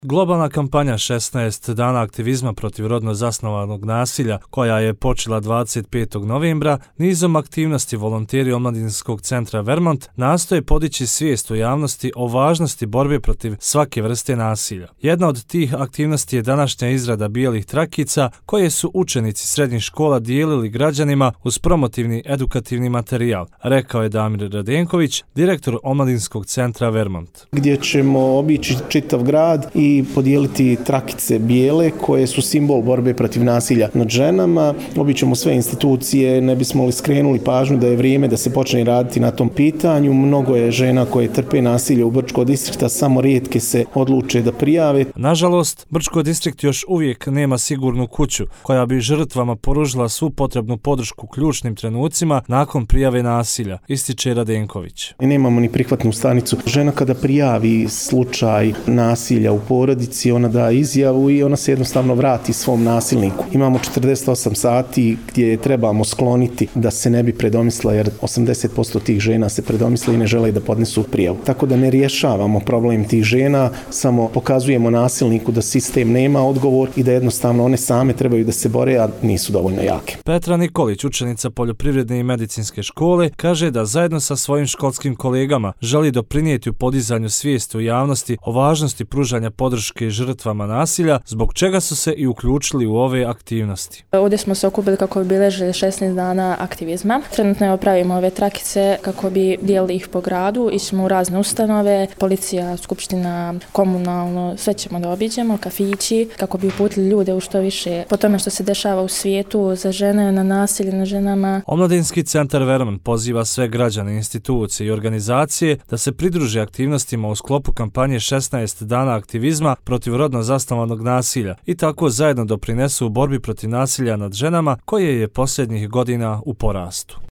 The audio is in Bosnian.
Globalna kampanja 16 dana aktivizma protiv rodno zasnovanog nasilja, koja je počela 25. novembra, nizom aktivnosti volonteri Omladinskog centra Vermont nastoje podići svijest u javnosti o važnosti borbe protiv svake vrste nasilja. Jedna od tih aktivnosti je današnja izrada bijelih trakica koje su učenici srednjih škola dijelili građanima uz promotivni edukativni materijal, rekao je Damir Radenković, direktor Omladinskog centra Vermont. Gdje ćemo obići čitav grad i podijeliti trakice bijele koje su simbol borbe protiv nasilja nad ženama. Obićemo sve institucije, ne bismo li skrenuli pažnju da je vrijeme da se počne raditi na tom pitanju. Mnogo je žena koje trpe nasilje u Brčko distrikta, samo rijetke se odluče da prijave. Nažalost, Brčko distrikt još uvijek nema sigurnu kuću koja bi žrtvama pružila svu potrebnu podršku ključnim trenucima nakon prijave nasilja, ističe Radenković. Nemamo ni prihvatnu stanicu. Žena kada prijavi slučaj nasilja u porodici, ona da izjavu i ona se jednostavno vrati svom nasilniku. Imamo 48 sati gdje je trebamo skloniti da se ne bi predomislila, jer 80% tih žena se predomisle i ne žele da podnesu prijavu. Tako da ne rješavamo problem tih žena, samo pokazujemo nasilniku da sistem nema odgovor i da jednostavno one same trebaju da se bore, a nisu dovoljno jake. Petra Nikolić, učenica Poljoprivredne i medicinske škole, kaže da zajedno sa svojim školskim kolegama želi doprinijeti u podizanju svijesti u javnosti o važnosti pružanja podrške žrtvama nasilja, zbog čega su se i uključili u ove aktivnosti. Ovdje smo se okupili kako bi obilježili 16 dana aktivizma. Trenutno pravimo ove trakice kako bi dijelili ih po gradu, išćemo u razne ustanove, policija, skupština, komunalno, sve ćemo da obiđemo, kafići, kako bi uputili ljude u što više po tome što se dešava u svijetu za žene, na nasilje na ženama. Omladinski centar Vermont poziva sve građane, institucije i organizacije da se pridruže aktivnostima u sklopu kampanje 16 dana aktivizma protiv rodno zasnovanog nasilja i tako zajedno doprinesu u borbi protiv nasilja nad ženama koje je posljednjih godina u porastu.